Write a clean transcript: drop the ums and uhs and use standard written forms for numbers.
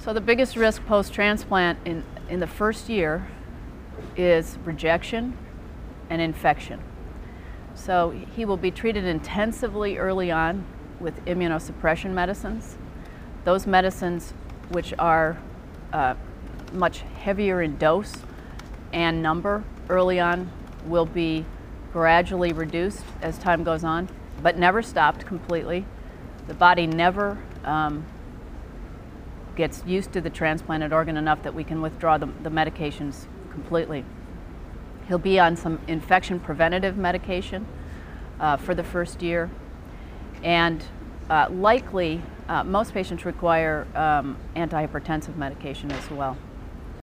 So the biggest risk post-transplant in the first year is rejection and infection. So he will be treated intensively early on with immunosuppression medicines. Those medicines, which are much heavier in dose and number early on, will be gradually reduced as time goes on, but never stopped completely. The body never gets used to the transplanted organ enough that we can withdraw the medications completely. He'll be on some infection preventative medication for the first year, and likely most patients require antihypertensive medication as well.